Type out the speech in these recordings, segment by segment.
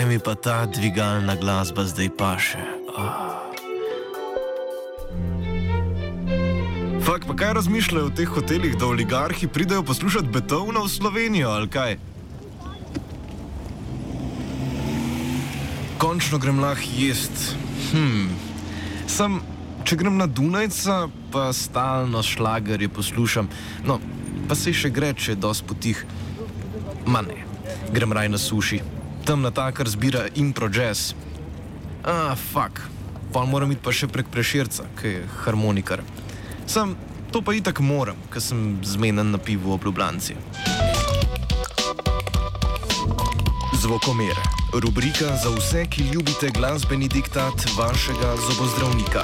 kaj mi pa ta dvigalna glasba zdaj paše. Fak, pa kaj razmišljajo v teh hotelih, da oligarhi pridejo poslušati Beethovna v Slovenijo, ali kaj? Končno grem lahko jest. Sam, če grem na Dunajca, pa stalno šlagerje poslušam. No, pa se še gre, če je dosti potih. Ma ne, grem raj na suši. Tam natakar zbira impro jazz. Fak, pa moram iti pa še prek Prešerca, ki je harmonikar. Sam, to pa itak moram, ker sem zmenen na pivu ob Ljubljanci. Zvokomer. Rubrika za vse, ki ljubite glasbeni diktat vašega zobozdravnika.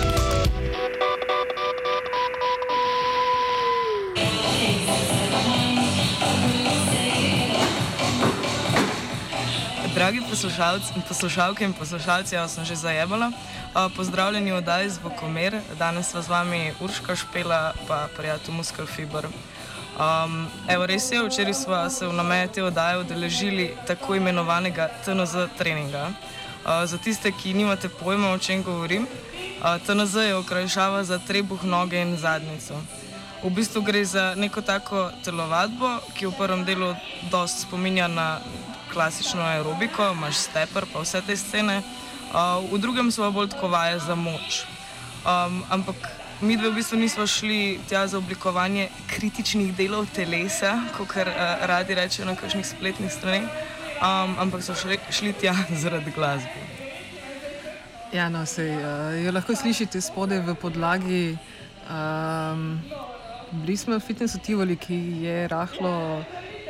Dragi poslušalke in poslušalci, jaz sem že zajebala. Pozdravljeni v oddaji Zvokomer. Danes sva z vami Urška Špela pa prijatelj Muskelfiber. Res je, včeraj sva se v namene te oddaje udeležili tako imenovanega TNZ treninga. Za tiste, ki nimate pojma, o čem govorim, TNZ je okrajšava za trebuh, noge in zadnjico. V bistvu gre za neko tako telovadbo, ki v prvem delu dosti spominja na klasično aerobiko, imaš steper pa vse te scene. V drugem so bolj tako vaje za moč. Ampak midve v bistvu nismo šli tja za oblikovanje kritičnih delov telesa, kakor radi rečejo na kakšnih spletnih straneh, ampak so šli tja zaradi glasbe. Ja, no, jo lahko slišite spodaj v podlagi. Bili smo v fitnessu Tivoli, ki je rahlo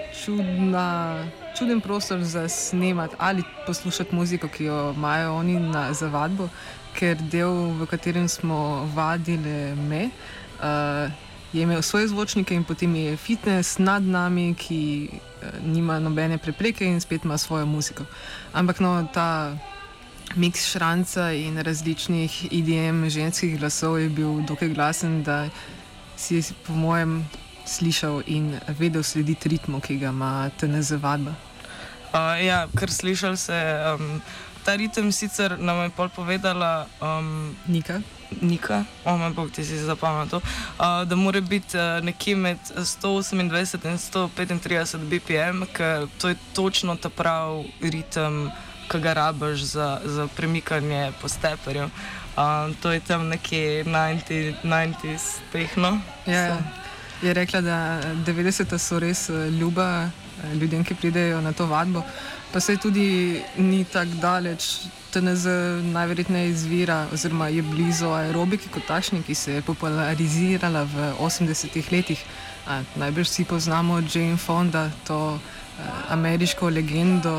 čuden prostor za snemati ali poslušati muziko, ki jo imajo oni za vadbo, ker del, v katerem smo vadili je imel svoje zvočnike in potem je fitness nad nami, ki nima nobene prepreke in spet ima svojo muziko. Ampak no, ta miks šranca in različnih IDM ženskih glasov je bil dokaj glasen, da si po mojem slišal in vedel slediti ritmu, ki ga ima TNZ vadba. Ja, ker slišal se, ta ritem sicer nam je pol povedala Nika, moj bog, ti si zapamatil, da mora biti nekje med 128 in 135 BPM, ker to je točno ta prav ritem, ki ga rabiš za premikanje po steperju. To je tam nekje 90s tehno. Ja, je rekla, da 90-ta so res ljuba ljudem, ki pridejo na to vadbo, pa se tudi ni tako daleč. TNZ najverjetneje izvira oziroma je blizu aerobiki kot takšni, ki se je popularizirala v 80-ih letih. Najbrž vsi poznamo Jane Fonda, to ameriško legendo.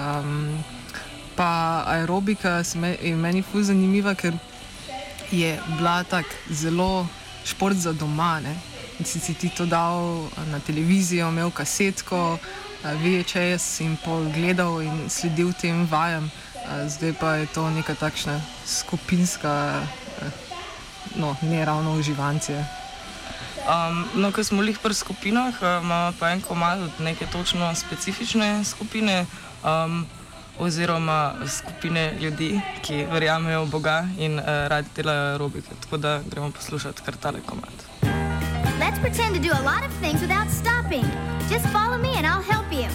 Pa aerobika je meni ful zanimiva, ker je bila tak zelo šport za doma, ne? In si ti to dal na televizijo, imel kasetko, VHS in pol gledal in sledil tem vajam. Zdaj pa je to neka takšna skupinska, ne ravno uživancija. No, ko smo lih pri skupinah, imamo pa en komad od neke točno specifične skupine, oziroma skupine ljudi, ki verjamejo v Boga in radi delajo aerobike. Tako da gremo poslušati kar tale komad. Let's pretend to do a lot of things without stopping. Just follow me and I'll help you.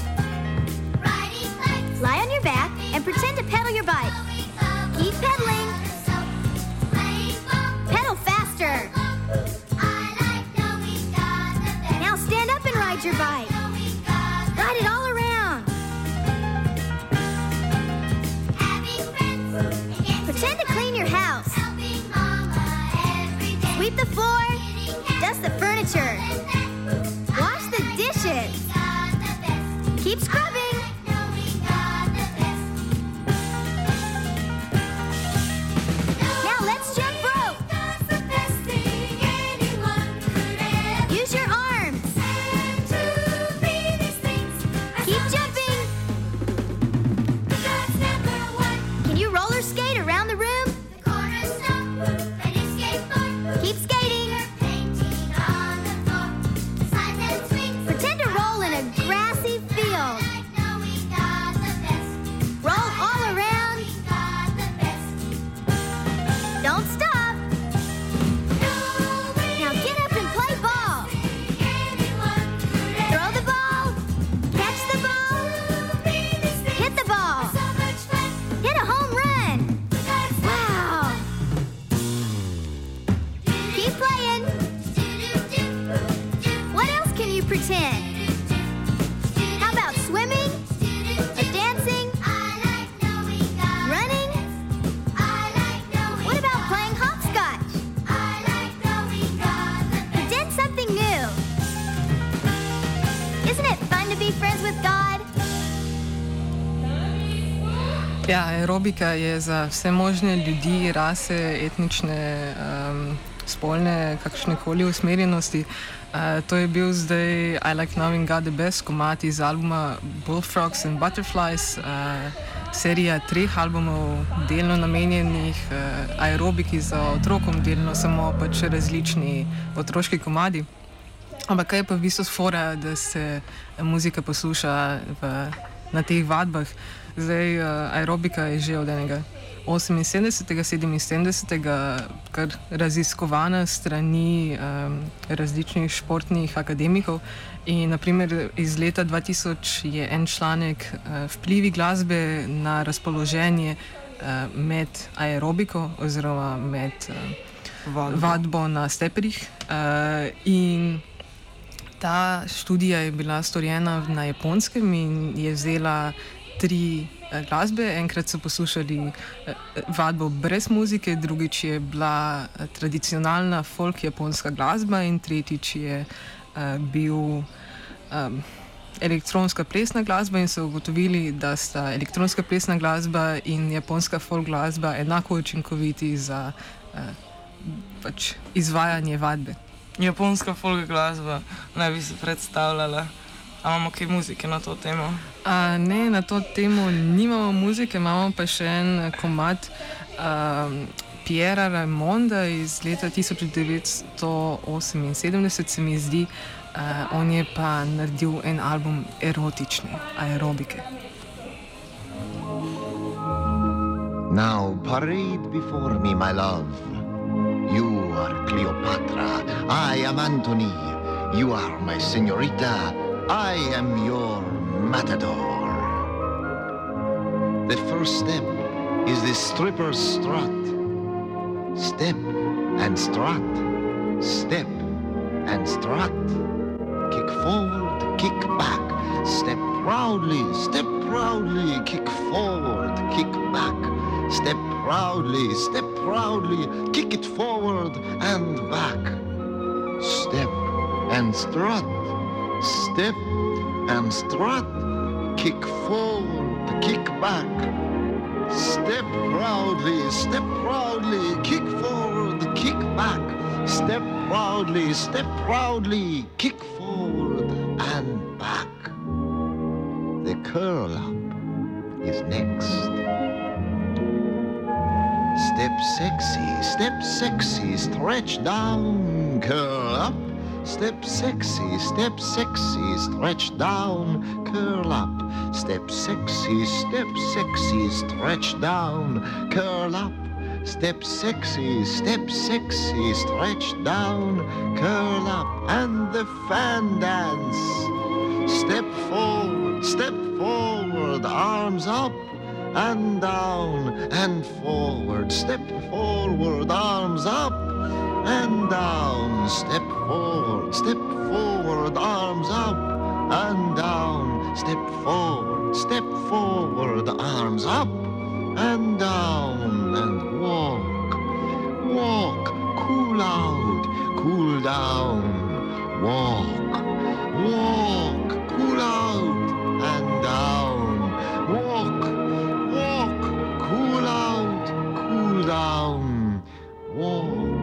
Lie on your back and pretend to pedal your bike. Keep pedaling. Pedal faster. Now stand up and ride your bike. Ride it all around. Pretend to clean your house. Sweep the floor. Dust the furniture. Wash the dishes. Keep scrubbing. Now let's jump rope. Use your arms. Keep jumping. Can you roller skate around the room? Keep skating. Pretend to roll in a grassy field. Ja, aerobika je za vse možne ljudi, rase, etnične, spolne, kakršnekoli usmerjenosti. To je bil zdaj I Like Knowing God the Best komad iz albuma Bullfrogs and Butterflies, serija 3 albumov, delno namenjenih aerobiki za otrokom, delno samo pač različni otroški komadi. Ampak kaj je pa v bistvu fora, da se muzika posluša na teh vadbah? Zdaj, aerobika je že od enega 78. 77. kar raziskovana strani različnih športnih akademikov. In naprimer iz leta 2000 je en članek Vplivi glasbe na razpoloženje med aerobiko oziroma med vadbo na steperjih. In ta študija je bila storjena na Japonskem in je vzela 3 glasbe. Enkrat so poslušali vadbo brez muzike, drugič je bila tradicionalna folk japonska glasba in tretjič je bil elektronska plesna glasba in so ugotovili, da sta elektronska plesna glasba in japonska folk glasba enako učinkoviti za pač izvajanje vadbe. Japonska folk glasba, naj bi se predstavljala. A imamo kaj muzike na to temo? Ne, na to temo nimamo muzike, imamo pa še en komad Piera Raimonda iz leta 1978, se mi zdi. On je pa naredil en album erotične aerobike. Now parade before me, my love. You are Cleopatra, I am Antony. You are my señorita, I am your matador. The first step is the stripper's strut. Step and strut, step and strut. Kick forward, kick back, step proudly, kick forward, kick back. Step proudly, kick it forward and back. Step and strut, step and strut, kick forward, kick back. Step proudly, kick forward, kick back. Step proudly, kick forward and back. The curl up is next. Step sexy, stretch down, curl up. Step sexy, stretch down, curl up. Step sexy, stretch down, curl up. Step sexy, stretch down, curl up. And the fan dance. Step forward, arms up and down and forward. Step forward, arms up and down. Step forward, arms up and down. Step forward, arms up and down. And walk, cool out, cool down. Walk, cool out and down. Walk, cool out, cool down. Walk,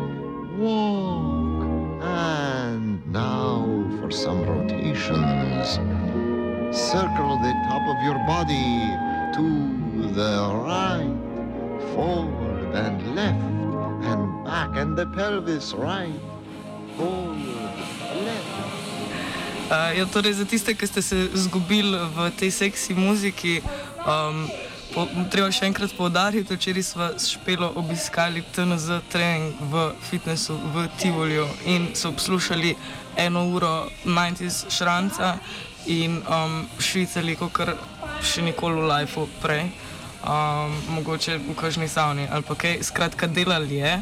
and now for some rotations. Circle the top of your body to the right, forward and left and back, and the pelvis right, forward, left. Ja, torej za tiste, ki ste se zgubili v tej seksi muziki, treba še enkrat poudariti, včeraj smo s Špelo obiskali TNZ trening v fitnessu v Tivoliju in so poslušali 1 uro 90s šranca in švicali, kakor še nikoli v lifeu prej, mogoče v kakšni savni ali pa kaj. Skratka, delali je.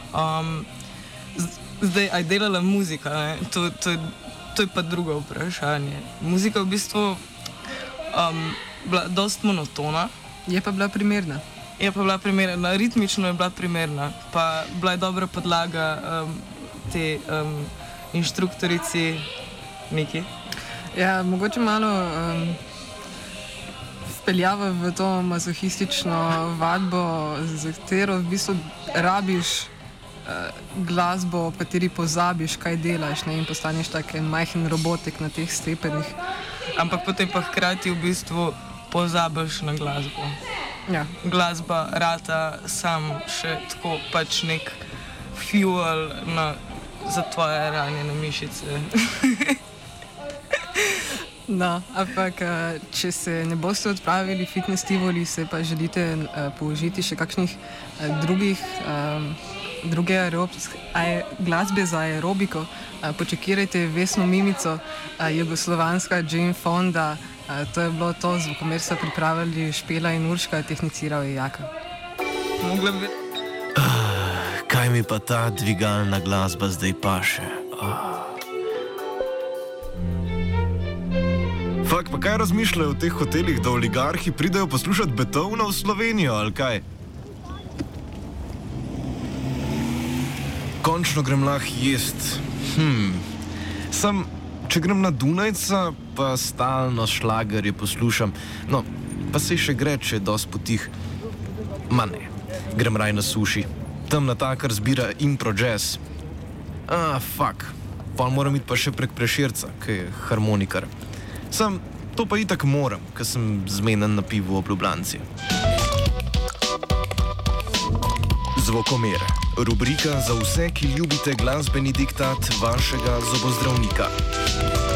Zdaj, aj delala muzika, ne? To je pa drugo vprašanje. Muzika v bistvu bila dost monotona. Je pa bila primerna. Ritmično je bila primerna, pa bila je dobra podlaga te inštruktorici Miki. Ja, mogoče malo speljava v to mazohistično vadbo, za katero v bistvu rabiš glasbo, v kateri pozabiš, kaj delaš, ne, in postaneš tak en majhen robotik na teh stepenih. Ampak potem pa hkrati v bistvu pozabiš na glasbo. Ja. Glasba rata sam še tako pač nek fuel za tvoje ranjene mišice. No, ampak če se ne boste odpravili fitness tivoli, se pa želite použiti še kakšnih druge glasbe za aerobiko, počakirajte Vesno Mimico, jugoslovanska Jane Fonda, to je bilo to, zvokomer so pripravili Špela in Urška, tehniciral je Jaka. Mogla bi... Kaj mi pa ta dvigalna glasba zdaj paše? Fak, pa kaj razmišljajo v teh hotelih, da oligarhi pridejo poslušati Beethovna v Slovenijo, ali kaj? Končno grem lahko jest. Sam, če grem na Dunajca, pa stalno šlagerje poslušam. No, pa se še gre, če je dosti potih. Ma ne, grem raj na suši. Tam natakar zbira impro jazz. Fak, pa moram iti pa še prek Prešerca, ki je harmonikar. Sam, to pa itak moram, ker sem zmeden na pivu ob Ljubljanci. Zvokomer. Rubrika za vse, ki ljubite glasbeni diktat vašega zobozdravnika.